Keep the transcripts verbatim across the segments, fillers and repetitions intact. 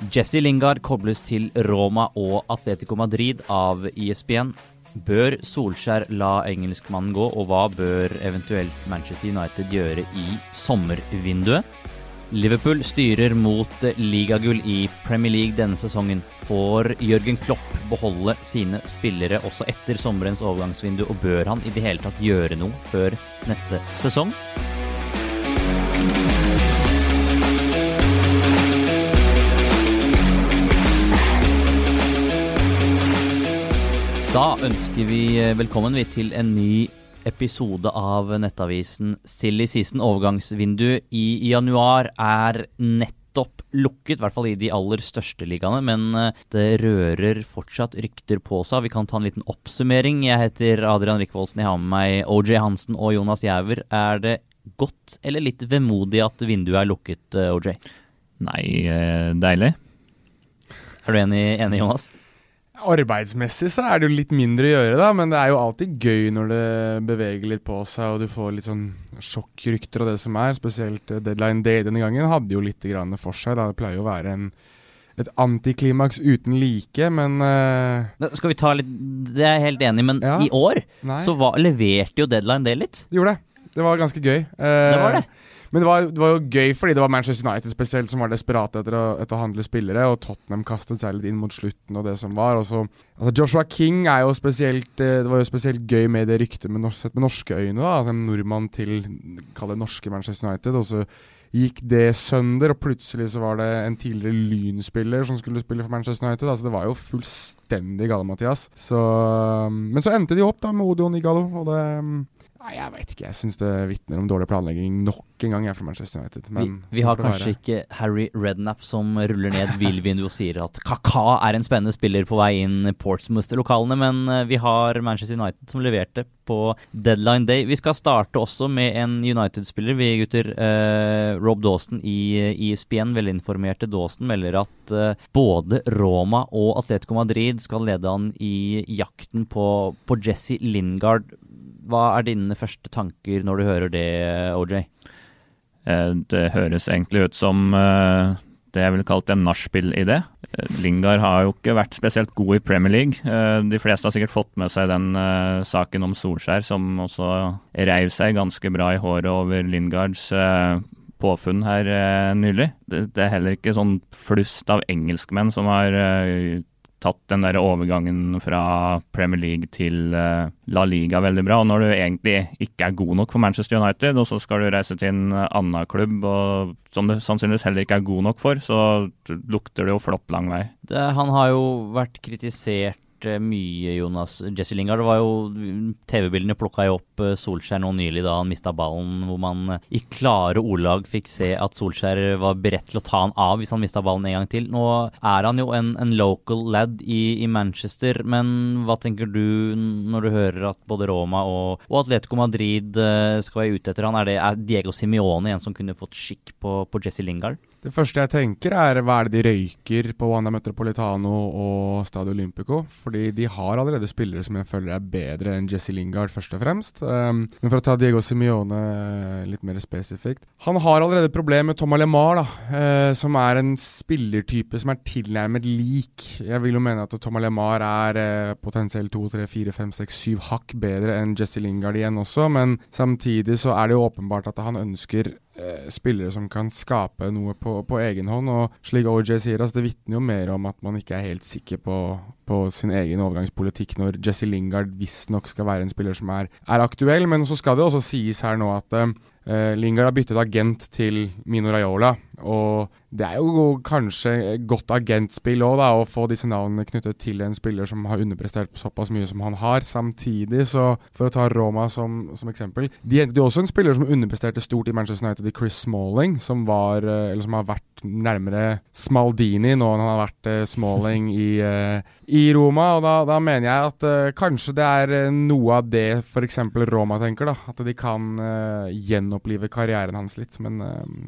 Jesse Lingard kobles til Roma og Atletico Madrid av E S P N. Bør Solskjær la engelskmannen gå, og hva bør eventuelt Manchester United gjøre i sommervinduet? Liverpool styrer mot ligagull i Premier League denne sesongen. Får Jørgen Klopp beholde sine spillere også etter sommerens overgangsvindu, og bør han i det hele tatt gjøre noe før neste sesong? Da ønsker vi velkommen vi til en ny episode av nettavisen Silly Season. Overgangsvindu i januar er nettopp lukket, i hvert fall i de aller største ligaene, men det rører fortsatt rykter på seg. Vi kan ta en liten oppsummering. Jeg heter Adrian Rikvoldsen, jeg har med meg O J Hansen og Jonas Jæver. Er det godt eller litt vemodig at vinduet er lukket, O J? Nei, deilig. Er du enig, enig Jonas? Arbeidsmessig så er det jo litt mindre å gjøre da, men det er jo alltid gøy når det beveger litt på seg, og du får litt sånn sjokkrykter av det som er, spesielt Deadline Day denne gangen hadde jo litt grann for seg da. Det pleier jo å være en, et antiklimaks uten like, men uh, Skal vi ta litt, det er jeg helt enig, men ja, i år Nei. så var, leverte jo Deadline Day litt. Det gjorde det, det var ganske gøy. Uh, det var det. Men det var, det var jo gøy fordi det var Manchester United spesielt som var desperate etter å, etter å handle spillere, og Tottenham kastet seg litt inn mot slutten og det som var. Og så, altså Joshua King er jo spesielt, det var jo spesielt gøy med det ryktet med, norsk, med norske øyne da, altså en nordmann til, kall det norske Manchester United, og så gikk det sønder, og plutselig så var det en tidligere Lynspiller som skulle spille for Manchester United. Altså det var jo fullstendig gale, Mathias. Så, men så endte de opp da med Odion Igalo, og det... Nei, jeg vet ikke. Jeg synes det vittner om dårlig planlegging nok en gang jeg er fra Manchester United. Men vi vi har kanskje ikke Harry Redknapp som ruller ned bilvinduet og sier at Kaká er en spennende spiller på vei inn Portsmouth-lokalene, men vi har Manchester United som leverte på Deadline Day. Vi skal starte også med en United-spiller, vi gutter. Uh, Rob Dawson i E S P N, velinformerte Dawson, melder at uh, både Roma og Atletico Madrid skal lede han i jakten på, på Jesse Lingard. Hva er dine første tanker når du hører det, O J? Det høres egentlig ut som det jeg vil kalt en nachspiel-idé. Lingard har jo ikke vært spesielt god i Premier League. De fleste har sikkert fått med seg den saken om Solskjær, som også reiv seg ganske bra i håret over Lingards påfunn her nylig. Det er heller ikke sånn flust av engelskmenn som har tatt den der overgangen fra Premier League til uh, La Liga veldig bra, og når du egentlig ikke er god nok for Manchester United, og så skal du reise til en annen klubb, og som du sannsynligvis heller ikke er god nok for, så lukter det jo flopp lang vei. Det, han har jo vært kritisert mye, Jonas. Jesse Lingard, det var jo T V-bildene plukket jo opp Solskjær nå nylig da han mistet ballen, hvor man i klare ordlag fikk se at Solskjær var beredt til å ta han av hvis han mistet ballen en gang til. Nå er han jo en, en local lad i, i Manchester, men hva tenker du når du hører at både Roma og, og Atletico Madrid skal være ute etter han? Er det er Diego Simeone en som kunne fått skikk på, på Jesse Lingard? Det første jeg tenker er hva er det de røyker på Wanda Metropolitano og Stadio Olimpico, fordi de har allerede spillere som jeg føler er bedre enn Jesse Lingard først og fremst. Um, men for å ta Diego Simeone litt mer spesifikt, han har allerede et problem med Thomas Lemar da, uh, som er en spillertype som er tilnærmet lik. Jeg vil jo mene at Thomas Lemar er uh, potensielt to, tre, fire, fem, seks, syv hakk bedre enn Jesse Lingard igjen også, men samtidig så er det jo åpenbart at han ønsker spillere som kan skape noe på, på egen hånd, og slik O J sier, altså det vittner jo mer om at man ikke er helt sikker på, på sin egen overgangspolitikk når Jesse Lingard visst nok skal være en spiller som er, er aktuell, men så skal det også sies her nå at uh, Lingard har byttet agent til Mino Raiola, og det er jo kanskje godt agentspill også da, å få disse navnene knyttet til en spiller som har underprestert såpass mye som han har. Samtidig, så for å ta Roma som, som eksempel, de hentet jo også en spiller som underpresterte stort i Manchester United, Chris Smalling, som var, eller som har vært nærmere Smaldini nå enn han har vært uh, Smalling i, uh, i Roma, og da, da mener jeg at uh, kanskje det er uh, noe av det for eksempel Roma tenker da, at de kan uh, gjenopplive karrieren hans litt, men uh,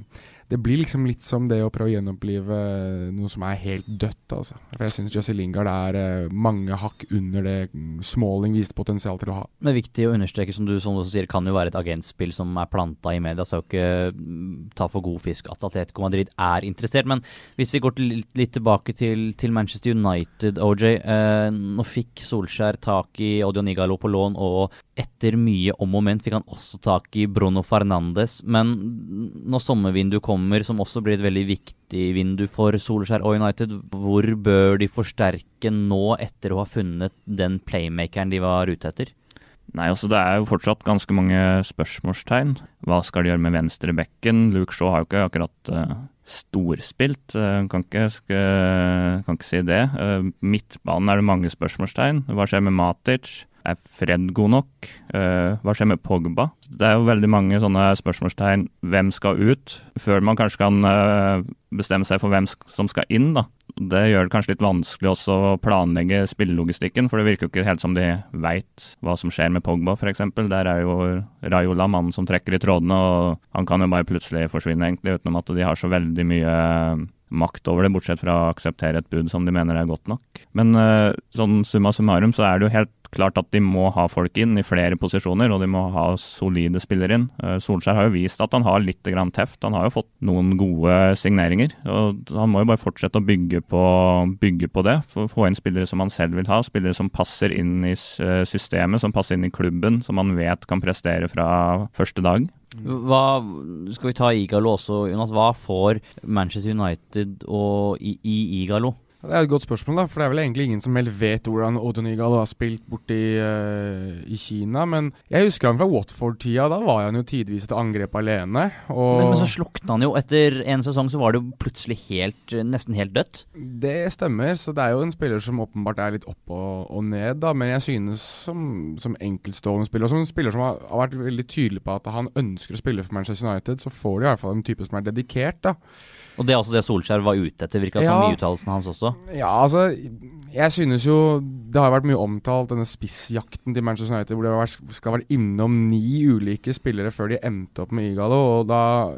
det blir liksom litt som det å prøve å gjenopplive noe som er helt dødt, altså. For jeg synes Jesse Lingard er uh, mange hakk under det Smalling viste potensial til å ha. Det er viktig å understreke, som du, som du sier, kan jo være et agentspill som er planta i media, så ikke ta for god fisk at Atletico Madrid er interessert. Men hvis vi går til, litt tilbake til, til Manchester United, O J, uh, nå fikk Solskjær tak i Odion Igalo på lån, og etter mye om moment fikk han også tak i Bruno Fernandes, men når sommervinduet kommer, som også blir et veldig viktig vindu for Solskjær og United, hvor bør de forsterke nå etter å ha funnet den playmakeren de var ute etter? Nei, altså det er jo fortsatt ganske mange spørsmålstegn. Hva skal de gjøre med venstre bekken? Luke Shaw har jo ikke akkurat uh, storspilt, uh, kan, ikke, skal, kan ikke si det. Uh, midtbanen er det mange spørsmålstegn. Hva skjer med Matic? Er Fred god nok? Uh, hva skjer med Pogba? Det er jo veldig mange sånne spørsmålstegn. Hvem skal ut? Før man kanskje kan uh, bestemme seg for hvem som skal inn, da. Det gjør det kanskje litt vanskelig også å planlegge spillelogistikken, for det virker jo ikke helt som de vet hva som skjer med Pogba, for eksempel. Der er jo Raiola mannen som trekker i trådene, og han kan jo bare plutselig forsvinne, egentlig, utenom at de har så veldig mye makt over det, bortsett fra å akseptere et bud som de mener er godt nok. Men uh, sånn summa summarum så er det jo helt klart at de må ha folk inn i flere posisjoner, og de må ha solide spillere inn. Uh, Solskjær har jo vist at han har litt grann teft. Han har jo fått noen gode signeringer, og han må jo bare fortsette å bygge på, bygge på det, for å få inn spillere som han selv vil ha, spillere som passer inn i systemet, som passer inn i klubben, som han vet kan prestere fra første dag. Hva, skal vi ta Igalo også, Jonas? Hva får Manchester United og i, i Igalo? Det er et godt spørsmål, da, for det er vel egentlig ingen som helt vet hvordan Odion Igalo har spilt borti uh, i Kina, men jeg husker han fra Watford-tida, da var han jo tidvis et angrep alene. Og men, men så slukte han jo, etter en sesong så var det jo plutselig helt, nesten helt dødt. Det stemmer, så det er jo en spiller som åpenbart er litt opp og, og ned, da, men jeg synes som, som enkeltstående spiller, og som en spiller som har, har vært veldig tydelig på at han ønsker å spille for Manchester United, så får de i hvert fall en type som er dedikert, da. Og det er også det Solskjær var ute etter, virket ja, som i uttalelsen hans også. Ja, altså, jeg synes jo det har vært mye omtalt, denne spissjakten til Manchester United, hvor det har vært, skal ha vært innom ni ulike spillere før de endte opp med Igalo, og da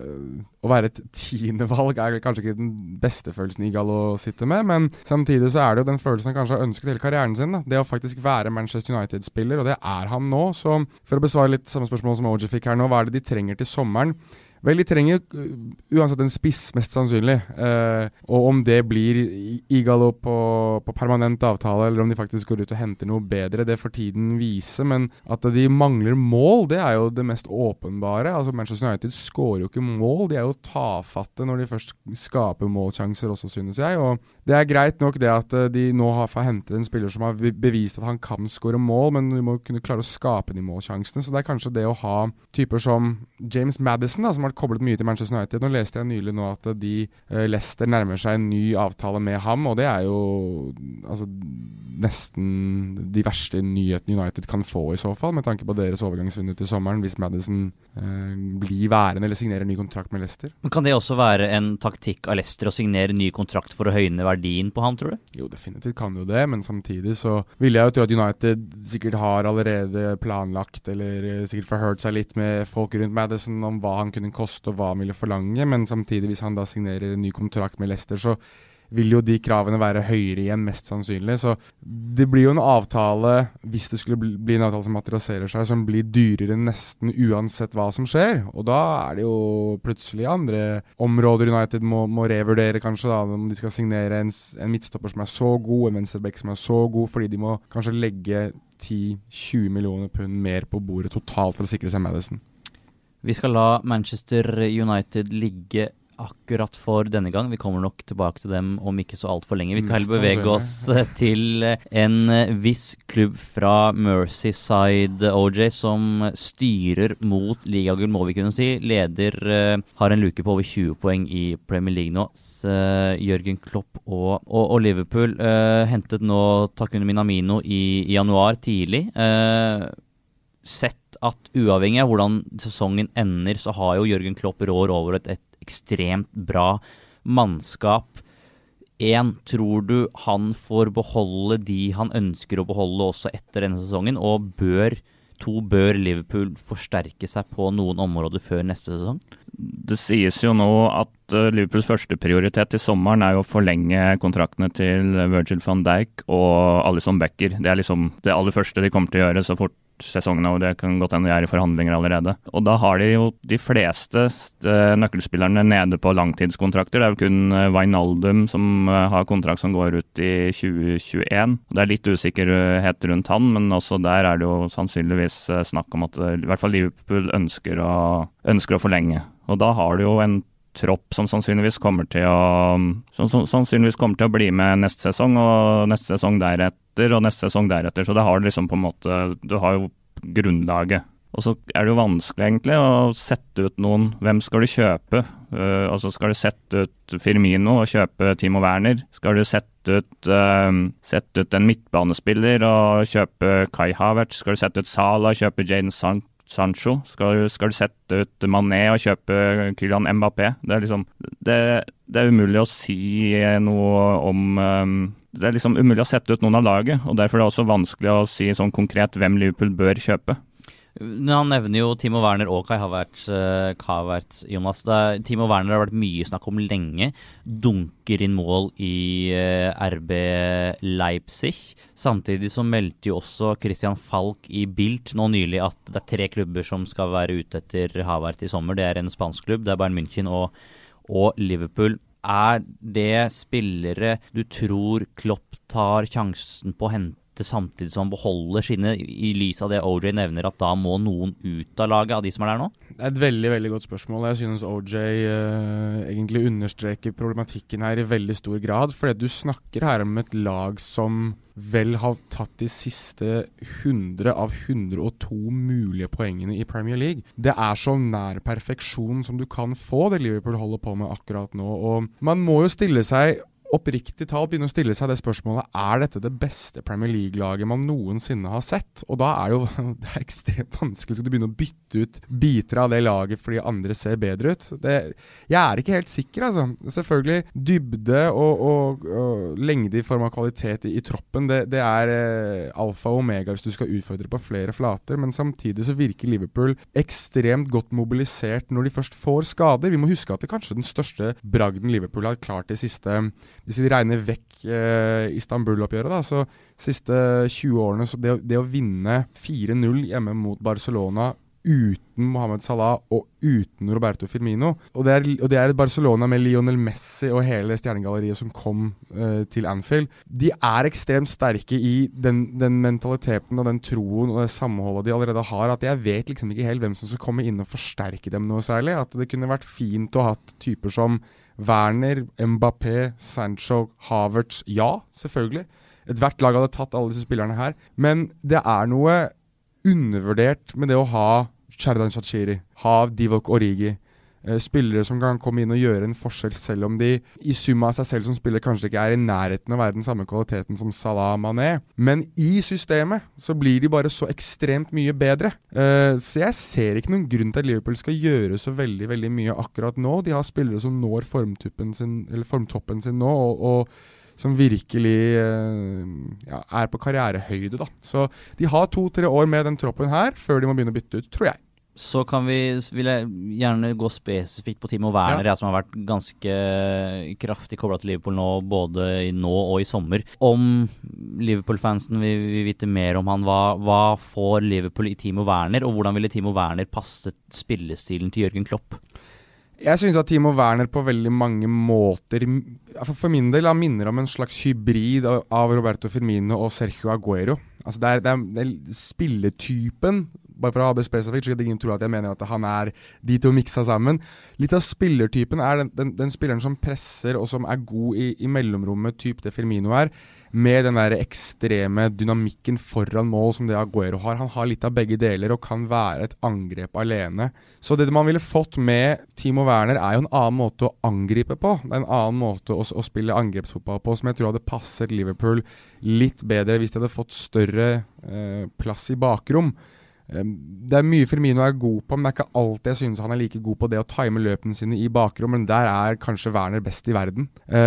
å være et tiende valg er kanskje ikke den beste følelsen Igalo sitter med, men samtidig så er det jo den følelsen han kanskje har ønsket hele karrieren sin, da. Det å faktisk være Manchester United-spiller, og det er han nå, så for å besvare litt samme spørsmål som O J fikk her nå, hva er det de trenger til sommeren? Vel, de trenger uh, uansett en spiss, mest sannsynlig. Uh, og om det blir Igalo på, på permanent avtale, eller om de faktisk går ut og henter noe bedre, det får tiden vise. Men at de mangler mål, det er jo det mest åpenbare. Altså, Manchester United skårer jo ikke mål. De er jo tafatte når de først skaper målsjanser også, synes jeg. Og det er greit nok det at de nå har fått hentet en spiller som har bevist at han kan skåre mål, men de må kunne klare å skape de målsjansene. Så det er kanskje det å ha typer som James Maddison, da, som har koblet mye til Manchester United. Nå leste jeg nylig nå at de uh, Leicester nærmer seg en ny avtale med ham, og det er jo altså, nesten de verste nyhetene United kan få i så fall, med tanke på deres overgangsvindu til sommeren, hvis Maddison uh, blir værende eller signerer ny kontrakt med Leicester. Men kan det også være en taktikk av Leicester å signere ny kontrakt for å høyne verdien på ham, tror du? Jo, definitivt kan jo det, men samtidig så vil jeg jo tro at United sikkert har allerede planlagt, eller sikkert forhørt seg litt med folk rundt Maddison om hva han kunne koste og hva han ville forlange, men samtidig hvis han da signerer en ny kontrakt med Leicester, så vil jo de kravene være høyere igjen, mest sannsynlig. Så det blir jo en avtale, hvis det skulle bli en avtale som materialiserer seg, som blir dyrere nesten uansett hva som skjer. Og da er det jo plutselig andre områder United må, må revurdere, kanskje, da, om de skal signere en, en midtstopper som er så god, en venstreback som er så god, fordi de må kanskje legge ti til tjue millioner pund mer på bordet totalt for å sikre seg Maddison. Vi skal la Manchester United ligge akkurat for denne gang. Vi kommer nok tilbake til dem om ikke så alt for lenge. Vi skal heller bevege oss til en viss klubb fra Merseyside, O J, som styrer mot ligagull, må vi kunne si. Leder uh, har en luke på over tjue poeng i Premier League nå. Uh, Jørgen Klopp og, og, og Liverpool uh, hentet nå Takumi Minamino i, i januar tidlig. Uh, sett at uavhengig av hvordan sesongen ender, så har jo Jørgen Klopp rår over et, et ekstremt bra mannskap. En, tror du han får beholde de han ønsker å beholde også etter denne sesongen, og bør, to, bør Liverpool forsterke seg på noen områder før neste sesong? Det sies jo nå at uh, Liverpools første prioritet i sommeren er jo å forlenge kontraktene til Virgil van Dijk og Alisson Becker. Det er liksom det aller første de kommer til å gjøre så fort sesongene, og det kan godt hende de er i forhandlinger allerede. Og da har de jo de fleste uh, nøkkelspillerne nede på langtidskontrakter. Det er jo kun uh, Wijnaldum som uh, har kontrakt som går ut i tjue tjueen. Det er litt usikkerhet rundt han, men også der er det jo sannsynligvis uh, snakk om at uh, i hvert fall Liverpool ønsker å, ønsker å forlenge. Og da har du jo en tropp som sannsynligvis kommer til å som, som, sannsynligvis kommer til å bli med neste sesong og neste sesong deretter og neste sesong deretter, så det har liksom på en måte, du har jo grunnlaget. Og så er det jo vanskelig egentlig å sette ut noen, hvem skal du kjøpe? Uh, altså skal du sette ut Firmino og kjøpe Timo Werner? Skal du sette ut, uh, sette ut en midtbanespiller og kjøpe Kai Havertz? Skal du sette ut Salah og kjøpe Jadon Sancho? Sancho, skal du, skal du sette ut Mané og kjøpe Kylian Mbappé? Det er liksom, det, det er umulig å si noe om, um, det er liksom umulig å sette ut noen av laget, og derfor er det også vanskelig å si sånn konkret hvem Liverpool bør kjøpe. Han nevner jo Timo Werner og Kai Havertz, uh, Havertz Jonas. Er, Timo Werner har vært mye snakk om lenge. Dunker inn mål i uh, R B Leipzig. Samtidig så meldte jo også Christian Falk i Bild nå nylig at det er tre klubber som skal være ute etter Havertz i sommer. Det er en spansk klubb, det er Bayern München og, og Liverpool. Er det spillere du tror Klopp tar sjansen på å hente samtidig som han beholder sine, i lys av det O J nevner, at da må noen ut av laget av de som er der nå? Det er et veldig, veldig godt spørsmål. Jeg synes O J uh, egentlig understreker problematikken her i veldig stor grad, fordi du snakker her om et lag som vel har tatt de siste hundre av hundre og to mulige poengene i Premier League. Det er så nær perfeksjon som du kan få det Liverpool holder på med akkurat nå, og man må jo stille seg oppriktig talt begynne å stille seg det spørsmålet, er dette det beste Premier League-laget man noensinne har sett? Og da er det jo det er ekstremt vanskelig, skal du begynne å bytte ut biter av det laget fordi andre ser bedre ut? Det, jeg er ikke helt sikker, altså. Selvfølgelig, dybde og, og, og lengde i form av kvalitet i, i troppen, det, det er eh, alfa og omega hvis du skal utfordre på flere flater, men samtidig så virker Liverpool ekstremt godt mobilisert når de først får skader. Vi må huske at det kanskje den største bragden Liverpool har klart det siste hvis vi regner vekk eh, Istanbul-oppgjøret, da, så siste tjue årene, så det, det å vinne fire null hjemme mot Barcelona uten Mohamed Salah og uten Roberto Firmino, og det er, og det er Barcelona med Lionel Messi og hele stjernegalleriet som kom eh, til Anfield. De er ekstremt sterke i den, den mentaliteten og den troen og det samholdet de allerede har, at jeg vet liksom ikke helt hvem som skal komme inn og forsterke dem noe særlig. At det kunne vært fint å ha hatt typer som Werner, Mbappé, Sancho, Havertz, ja, selvfølgelig. Et hvert lag hadde tatt alle disse spillerne her. Men det er noe undervurdert med det å ha Xherdan Shaqiri, ha Divock Origi, eh, spillere som kan komme inn og gjøre en forskjell, selv om de i sum av seg selv som spiller kanskje ikke er i nærheten av å være den samme kvaliteten som Salah Mané. Men i systemet så blir de bare så ekstremt mye bedre. Eh, så jeg ser ikke noen grunn til at Liverpool skal gjøre så veldig, veldig mye akkurat nå. De har spillere som når formtuppen sin, eller formtoppen sin nå, og, og som virkelig eh, ja, er på karrierehøyde da. Så de har to-tre år med den troppen her, før de må begynne å bytte ut, tror jeg. Så kan vi, vil jeg gjerne gå spesifikt på Timo Werner, ja. Jeg som har vært ganske kraftig koblet til Liverpool nå, både i nå og i sommer. Om Liverpool-fansen vil, vil vite mer om han, hva, hva får Liverpool i Timo Werner, og hvordan ville Timo Werner passe spillestilen til Jørgen Klopp? Jeg synes at Timo Werner på veldig mange måter, for min del, han minner om en slags hybrid av Roberto Firmino og Sergio Aguero. Altså det er, det er, det er spilletypen, bare for å ha det spesifikt, så at ingen tror at jeg mener at han er de to miksa sammen. Litt av spillertypen er den, den, den spilleren som presser og som er god i, i mellomrommet, typ det Firmino er, med den der ekstreme dynamikken foran mål som det Aguero har. Han har litt av begge deler og kan være et angrep alene. Så det man ville fått med Timo Werner er jo en annen måte å angripe på. Det er en annen måte å, å spille angrepsfotball på, som jeg tror hadde passet Liverpool litt bedre hvis de hadde fått større eh, plass i bakrom. Det er mye Firmino er god på, men det er ikke alltid jeg synes han er like god på det å time løpene sine i bakrom, men der er kanskje Werner best i verden.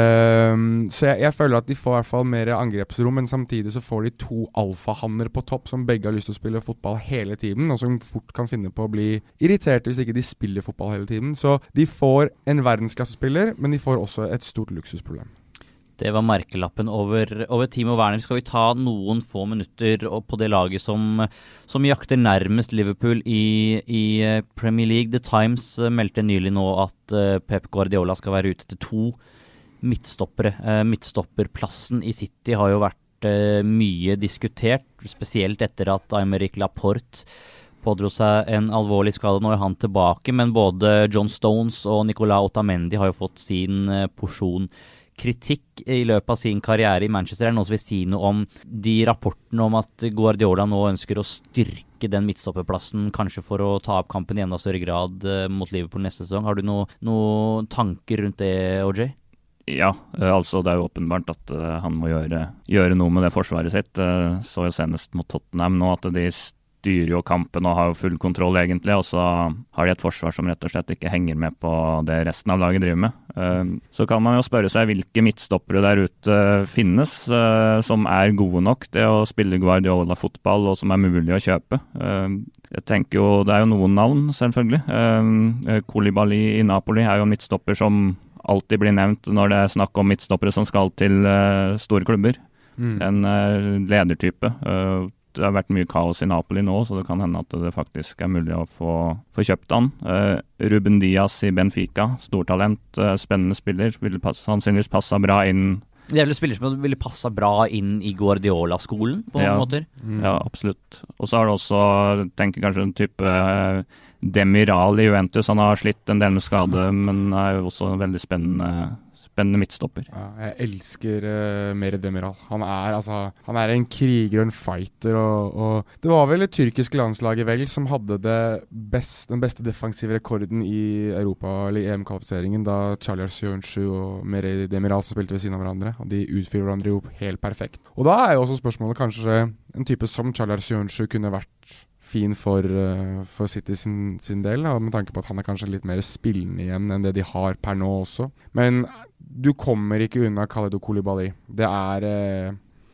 Um, så jeg, jeg føler at de får i hvert fall mer angrepsrom, men samtidig så får de to alfahanner på topp som begge har lyst til å spille fotball hele tiden, og som fort kan finne på å bli irriterte hvis ikke de spiller fotball hele tiden. Så de får en verdensklassespiller, men de får også et stort luksusproblem. Det var merkelappen over, over Timo Werner. Skal vi ta noen få minutter på det laget som, som jakter nærmest Liverpool i, i Premier League. The Times meldte nylig nå at Pep Guardiola skal være ute til to midtstoppere. Midtstopperplassen i City har jo vært mye diskutert, spesielt etter at Aymeric Laporte pådro seg en alvorlig skade. Nå er han tilbake, men både John Stones og Nicolas Otamendi har jo fått sin porsjon kritikk i løpet av sin karriere i Manchester. Er det noen som vil si noe om de rapportene om at Guardiola nå ønsker å styrke den midtstopperplassen, kanskje for å ta opp kampen i enda større grad uh, mot Liverpool neste sesong? Har du noen noe tanker rundt det, O J? Ja, altså det er jo åpenbart at uh, han må gjøre, gjøre noe med det forsvaret sitt. Uh, så jo senest mot Tottenham nå at de styrer jo kampen og har jo full kontroll egentlig, og så har de et forsvar som rett og slett ikke henger med på det resten av laget driver med. Uh, så kan man jo spørre seg hvilke midtstoppere der ute uh, finnes uh, som er gode nok til å spille Guardiola-fotball og som er mulig å kjøpe. Uh, jeg tenker jo, det er jo noen navn selvfølgelig. Uh, Koulibaly i Napoli er jo en midtstopper som alltid blir nevnt når det er snakk om midtstoppere som skal til uh, store klubber. Mm. En uh, ledertype. Uh, Det har vært mye kaos i Napoli nå, så det kan hende at det faktisk er mulig å få, få kjøpt han. Uh, Ruben Dias i Benfica, stortalent, uh, spennende spiller, ville pass, sannsynligvis passa bra inn. Det er vel spiller som ville passa bra inn i Guardiola-skolen, på ja, noen måter? Mm. Ja, absolutt. Og så har det også, tenker kanskje en type uh, Demiral i Juventus. Han har slitt en del med skade, men er jo også en veldig spennende spennende midtstopper. Ja, jeg elsker uh, mer Demiral. Han er, altså, han er en kriger og en fighter, og, og det var vel det tyrkiske landslaget vel som hadde det best, den beste defensive rekorden i Europa, eller E M-kvalifiseringen, da Charlie Arsioenshu og Mere Demiral som spilte ved siden av hverandre, og de utfyller hverandre jo helt perfekt. Og da er jo også spørsmålet kanskje en type som Charlie Arsioenshu kunne vært fin for, uh, for City sin, sin del, da, med tanke på at han er kanskje litt mer spillende igjen enn det de har per nå også. Men du kommer ikke unna Kalidou Koulibaly. Det er uh,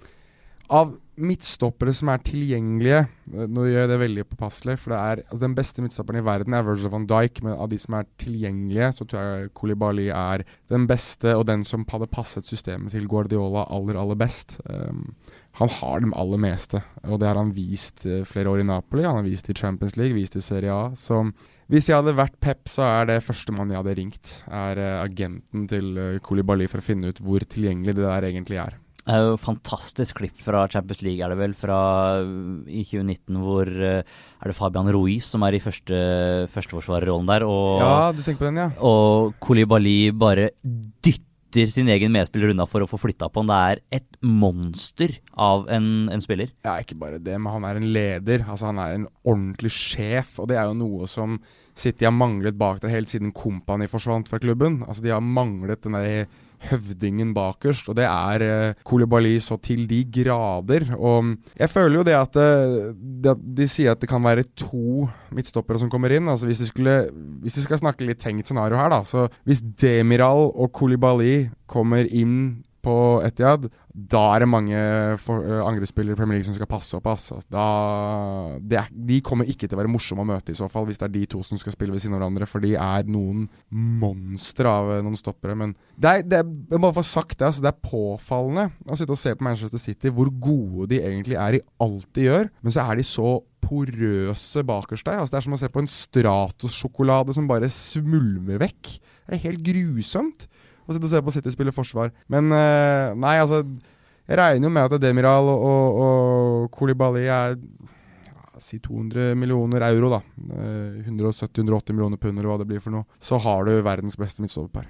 av midtstoppere som er tilgjengelige, uh, nå gjør jeg det veldig påpasselig, for det er, altså, den beste midtstopperen i verden er Virgil van Dijk, men av de som er tilgjengelige, så tror jeg Koulibaly er den beste, og den som hadde passet systemet til Guardiola aller, aller best. Um, Han har dem aller meste, og det har han vist uh, flere år i Napoli, han har vist i Champions League, vist i Serie A. Så hvis jeg hadde vært Pep, så er det første mann jeg hadde ringt, er uh, agenten til uh, Koulibaly for å finne ut hvor tilgjengelig det der egentlig er. Det er jo fantastisk klipp fra Champions League, er det vel, fra i tjue nitten, hvor uh, er det Fabian Ruiz som er i første, førsteforsvarerrollen der, og, ja, du tenker på den, ja. Og Koulibaly bare dytter sin egen medspiller unna for å få flytta på han. Det er et monster av en, en spiller. Ja, ikke bare det, men han er en leder. Altså, han er en ordentlig sjef, og det er jo noe som City har manglet bak det helt siden Kompany forsvant fra klubben. Altså, de har manglet den der høvdingen bakerst, og det er uh, Koulibaly så til de grader. Og jeg føler jo det at, uh, det at de sier at det kan være to midtstoppere som kommer inn. Altså hvis de, skulle, hvis de skal snakke litt tenkt scenario her da, så hvis Demiral og Koulibaly kommer inn på Etihad, da er det mange for, uh, angrepsspillere i Premier League som skal passe opp. Altså. Da, det er, de kommer ikke til å være morsomme å møte i så fall, hvis det er de to som skal spille ved siden av hverandre, for de er noen monstre av uh, noen stoppere. Men det er, det er, jeg må bare få sagt det, altså, det er påfallende å sitte og se på Manchester City, hvor gode de egentlig er i alt de gjør, men så er de så porøse bakerst der. Altså, det er som å se på en Stratos-sjokolade som bare smulmer vekk. Det er helt grusomt å sitte og se på City spille forsvar. Men uh, nei, altså jeg regner jo med at Demiral og, og, og Koulibaly er ja, si to hundre millioner euro da. Uh, hundre sytti til hundre åtti millioner pund eller hva det blir for noe. Så har du verdens beste midtstopper.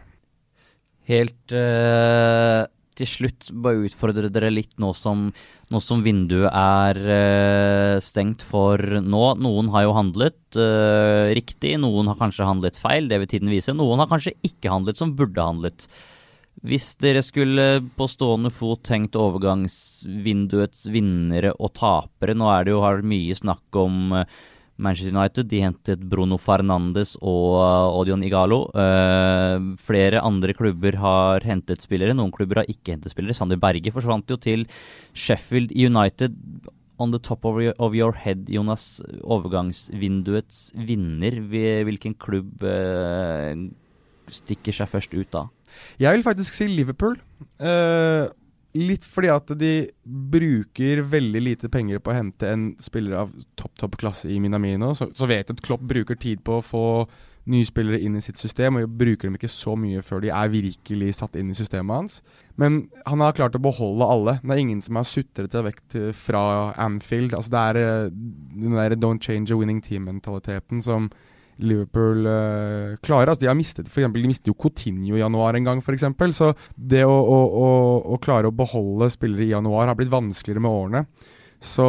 Helt uh, til slutt bare utfordre dere litt nå som, nå som vinduet er uh, stengt for nå. Noen har jo handlet uh, riktig, noen har kanskje handlet feil, det vil tiden vise. Noen har kanskje ikke handlet som burde handlet. Hvis dere skulle på stående fot tenkt overgangsvinduets vinnere og tapere, nå er det jo har mye snakk om Manchester United, de hentet Bruno Fernandes og Odion Igalo. Uh, flere andre klubber har hentet spillere, noen klubber har ikke hentet spillere. Sander Berge forsvant jo til Sheffield United. On the top of your, of your head, Jonas, overgangsvinduets vinner, hvilken klubb uh, stikker seg først ut da? Jeg vil faktisk si Liverpool. Uh, litt fordi at de bruker veldig lite penger på å hente en spiller av topp, topp klasse i Minamino. Så, så vet jeg at Klopp bruker tid på å få nye spillere inn i sitt system, og bruker dem ikke så mye før de er virkelig satt inn i systemet hans. Men han har klart å beholde alle. Det er ingen som har sutret det vekk til, fra Anfield. Altså det er den der don't change a winning team-mentaliteten som Liverpool uh, klarer. Altså de har mistet, for eksempel, de mistet jo Coutinho i januar en gang, for eksempel. Så det å, å, å, å klare å beholde spillere i januar har blitt vanskeligere med årene. Så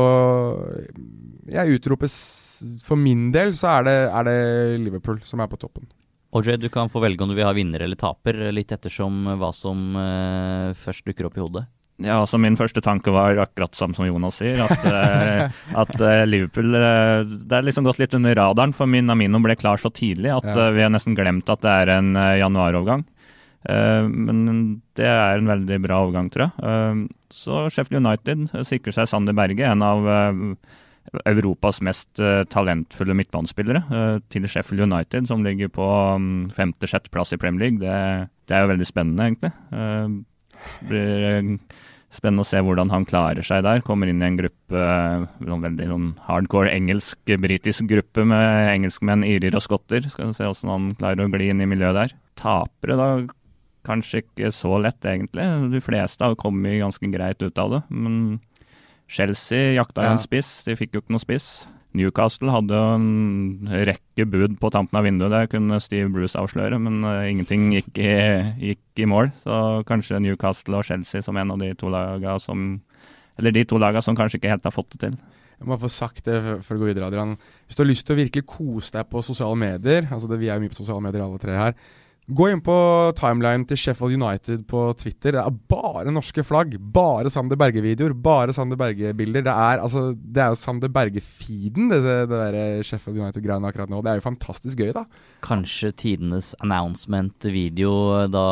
jeg utroper, for min del så er det, er det Liverpool som er på toppen. Oje, du kan få velge om du vil ha vinner eller taper, litt ettersom hva som uh, først dukker opp i hodet. Ja, altså min første tanke var akkurat samme som Jonas sier, at, eh, at eh, Liverpool, eh, det er liksom gått litt under radaren, for Minamino ble klar så tidlig at ja. eh, vi har nesten glemt at det er en eh, januarovergang. Eh, men det er en veldig bra overgang, tror jeg. Eh, så Sheffield United sikrer seg Sander Berge, en av eh, Europas mest eh, talentfulle midtbanespillere, eh, til Sheffield United, som ligger på um, femte-sjette plass i Premier League. Det, det er jo veldig spennende, egentlig. Eh, Det blir spennende å se hvordan han klarer seg der. Kommer inn i en gruppe, en veldig sånn hardcore engelsk-britisk gruppe med engelskmenn, irer og skotter. Skal vi se hvordan han klarer å gli inn i miljøet der. Tapere da, kanskje ikke så lett egentlig. De fleste har kommet ganske greit ut av det. Men Chelsea jakta jo en spiss, de fikk jo ikke noe spiss. Newcastle hadde en rekke bud på tampen av vinduet, der kunne Steve Bruce avsløre, men uh, ingenting gikk i, gikk i mål. Så kanskje Newcastle og Chelsea som en av de to laga som, eller de to laga som kanskje ikke helt har fått det til. Jeg må få sagt det for å gå videre, Adrian. Hvis du har lyst til å virkelig kose deg på sosiale medier, altså det, vi er jo mye på sosiale medier alle tre her, gå inn på timeline til Sheffield United på Twitter. Det er bare norske flagg, bare Sander Berge-videoer, bare Sander Berge-bilder. Det er, altså, det er jo Sander Berge-feeden, det, det der Sheffield United-greiene akkurat nå. Det er jo fantastisk gøy, da. Kanskje tidenes announcement-video da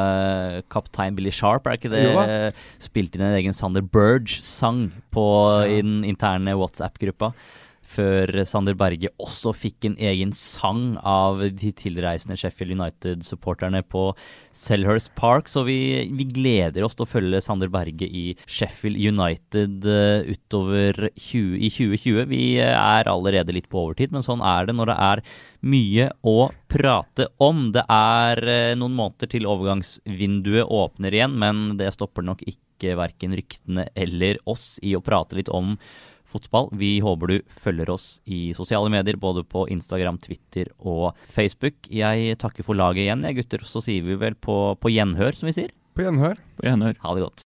kaptein Billy Sharp, er ikke det? Spilte inn en egen Sander Burge-sang på ja. I den interne WhatsApp-gruppa. Før Sander Berge også fikk en egen sang av de tilreisende Sheffield United-supporterne på Selhurst Park. Så vi, vi gleder oss til å følge Sander Berge i Sheffield United uh, utover tjue, i tjue tjue. Vi er allerede litt på overtid, men sånn er det når det er mye å prate om. Det er uh, noen måneder til overgangsvinduet åpner igjen, men det stopper nok ikke hverken ryktene eller oss i å prate litt om fotball. Vi håper du følger oss i sosiale medier, både på Instagram, Twitter og Facebook. Jeg takker for laget igjen, jeg gutter, så sier vi vel på, på gjenhør, som vi sier. På gjenhør. På gjenhør. Ha det godt.